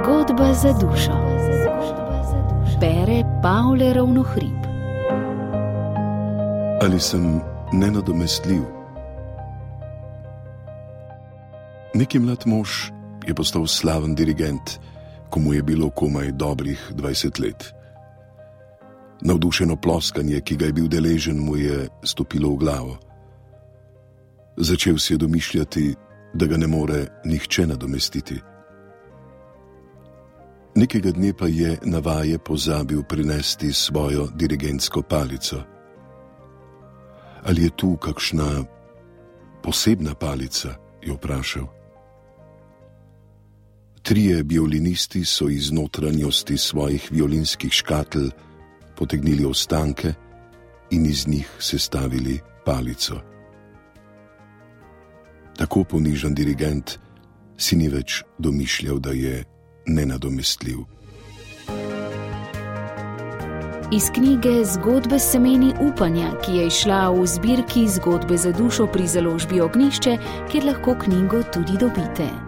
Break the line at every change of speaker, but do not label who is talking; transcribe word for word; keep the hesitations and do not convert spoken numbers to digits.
Zgodba za dušo. Bere Pavle Ravnohrib.
Ali sem nenadomestljiv? Neki mlad mož je postal slaven dirigent, ko mu je bilo komaj dobrih dvajset let. Navdušeno ploskanje, ki ga je bil deležen, mu je stopilo v glavo. Začel si je domišljati, da ga ne more nihče nadomestiti. Nekega dne pa je na vaje pozabil prinesti svojo dirigentsko palico. Ali je tu kakšna posebna palica, je vprašal. Trije violinisti so iz notranjosti svojih violinskih škatel potegnili ostanke in iz njih sestavili palico. Tako ponižan dirigent si ni več domišljal, da je nenadomestljiv.
Iz knjige Zgodbe s semeni upanja, ki je izšla v zbirki Zgodbe za dušo pri založbi Ognjišče, kjer lahko knjigo tudi dobite.